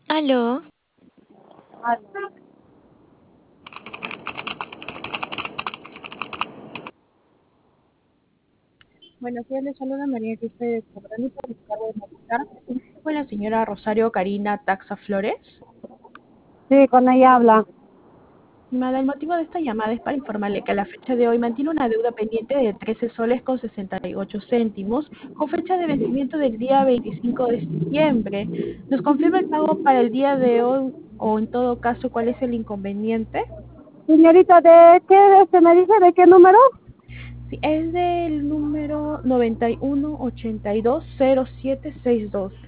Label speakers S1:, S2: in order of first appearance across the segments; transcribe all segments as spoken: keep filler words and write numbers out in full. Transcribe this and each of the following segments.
S1: Aló,
S2: Ah,
S3: Buenos días, les saluda María Cristina de Sobrani por el cargo de Movistar. Con la señora Rosario Karina Taxa Flores.
S2: sí, con ella habla.
S3: Estimada, el motivo de esta llamada es para informarle que a la fecha de hoy mantiene una deuda pendiente de trece soles con sesenta y ocho céntimos, con fecha de vencimiento del día veinticinco de septiembre. ¿Nos confirma el pago para el día de hoy o en todo caso cuál es el inconveniente?
S2: Señorita, ¿de qué este me dice? ¿De qué número?
S3: Sí, es del número noventa y uno ochenta y dos cero siete sesenta y dos.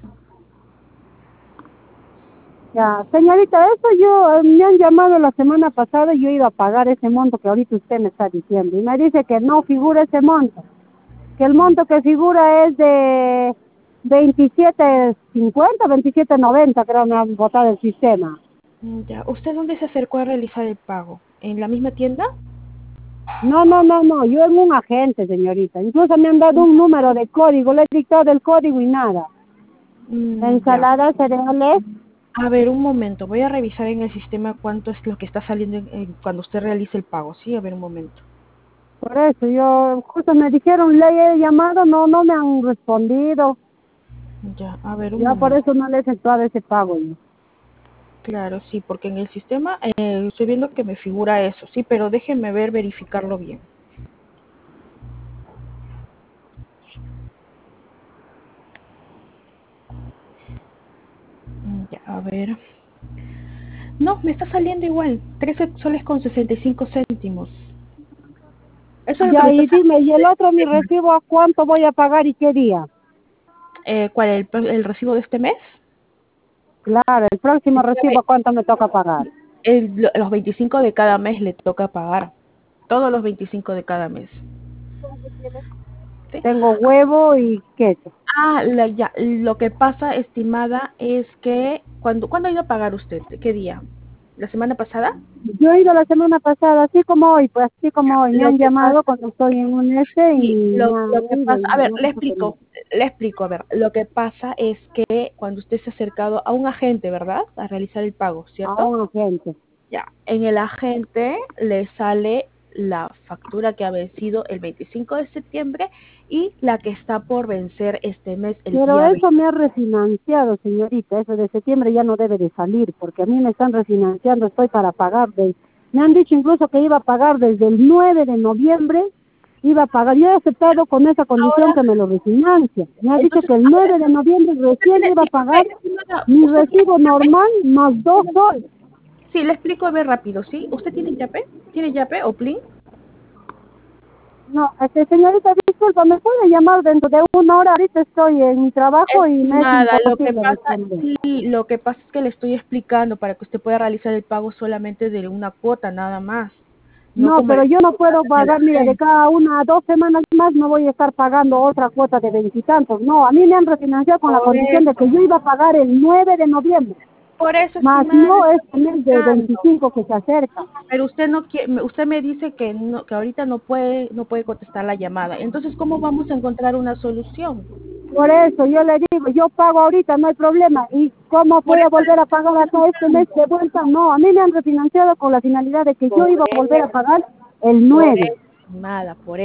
S2: Ya, señorita, eso yo, eh, me han llamado la semana pasada y yo he ido a pagar ese monto que ahorita usted me está diciendo. Y me dice que no figura ese monto, que el monto que figura es de veintisiete cincuenta, veintisiete noventa, creo me han botado el sistema.
S3: Mm, Ya, ¿usted dónde se acercó a realizar el pago? ¿En la misma tienda?
S2: No, no, no, no, yo en un agente, señorita. Incluso me han dado
S3: Mm,
S2: un número de código, le he dictado el código y nada.
S3: mm, ya.
S2: Ensalada, cereales.
S3: A ver, un momento. Voy a revisar en el sistema cuánto es lo que está saliendo en- en- cuando usted realice el pago. Sí, a ver, un momento.
S2: Por eso, yo, justo me dijeron, le he llamado, no, no me han respondido.
S3: Ya, a ver, un
S2: Ya por
S3: momento.
S2: eso no le he efectuado ese pago yo.
S3: Claro, sí, porque en el sistema eh, estoy viendo que me figura eso. Sí, pero déjenme ver, verificarlo bien. Mm, Ya, a ver. No, me está saliendo igual. Trece soles con sesenta y cinco céntimos. Eso es lo que
S2: Ya,
S3: me está
S2: y dime, ¿y el otro mi
S3: saliendo.
S2: recibo a cuánto voy a pagar y qué día?
S3: Eh, ¿cuál es el, el recibo de este mes?
S2: Claro, el próximo recibo a cuánto me toca pagar.
S3: El- lo- los veinticinco de cada mes le toca pagar. Todos los veinticinco de cada mes. ¿Sí?
S2: Tengo huevo y queso.
S3: Ah, la- ya. Lo que pasa, estimada, es que cuando, ¿cuándo ha ido a pagar usted? ¿Qué día? ¿La semana pasada?
S2: Yo he ido la semana pasada, así como hoy, pues así como hoy. Me
S3: Lo
S2: han
S3: que
S2: llamado
S3: pasa,
S2: cuando estoy en un este
S3: sí,
S2: y
S3: lo,
S2: me
S3: lo que
S2: han ido
S3: pasa,
S2: y
S3: a ver,
S2: me han
S3: le
S2: dicho que no.
S3: explico, le explico, a ver, lo que pasa es que cuando usted se ha acercado a un agente, ¿verdad? A realizar el pago,
S2: A
S3: ¿cierto?
S2: un agente.
S3: Ya, en el agente le sale la factura que ha vencido el veinticinco de septiembre y la que está por vencer este mes, el
S2: Pero
S3: día veinte.
S2: eso me ha refinanciado, señorita. Eso de septiembre ya no debe de salir, porque a mí me están refinanciando, estoy para pagar. De, me han dicho incluso que iba a pagar desde el nueve de noviembre, iba a pagar. Yo he aceptado con esa condición
S3: Ahora,
S2: que me lo refinancia. Me ha dicho
S3: entonces,
S2: que el
S3: a ver,
S2: nueve de noviembre
S3: usted
S2: recién
S3: tiene,
S2: iba a
S3: disculpe,
S2: pagar
S3: estimada,
S2: mi
S3: ¿usted tiene
S2: recibo
S3: YAPE?
S2: normal más dos soles.
S3: Sí, le explico a ver rápido, ¿sí? ¿Usted tiene YAPE? ¿Tiene YAPE o PLIN?
S2: No, este, señorita, disculpa, ¿me puede llamar dentro de una hora? Ahorita estoy en mi trabajo y me es
S3: Estimada, lo que
S2: imposible
S3: pasa,
S2: responder.
S3: sí, lo que pasa es que le estoy explicando para que usted pueda realizar el pago solamente de una cuota, nada más. No
S2: No,
S3: como
S2: pero
S3: el
S2: yo no
S3: que
S2: puedo
S3: pasa en el
S2: pagar, mire, de
S3: agente.
S2: cada una a dos semanas más no voy a estar pagando otra cuota de veintitantos. No, a mí me han refinanciado con la
S3: Por
S2: condición de que
S3: eso,
S2: yo iba a pagar el nueve de noviembre,
S3: por eso,
S2: más
S3: estimada, le
S2: no
S3: estoy
S2: este mes de
S3: explicando.
S2: veinticinco que se acerca.
S3: Pero usted no quiere, usted me dice que no, que ahorita no puede, no puede contestar la llamada. Entonces, ¿cómo vamos a encontrar una solución?
S2: Por eso yo le digo, yo pago ahorita, no hay problema. ¿Y cómo
S3: Por
S2: voy a
S3: eso le
S2: volver a
S3: estoy
S2: pagar acá este mes
S3: preguntando.
S2: de vuelta? No, a mí me han refinanciado con la finalidad de que yo
S3: Por
S2: iba a volver a
S3: eso,
S2: pagar el
S3: por
S2: nueve.
S3: eso, estimada, por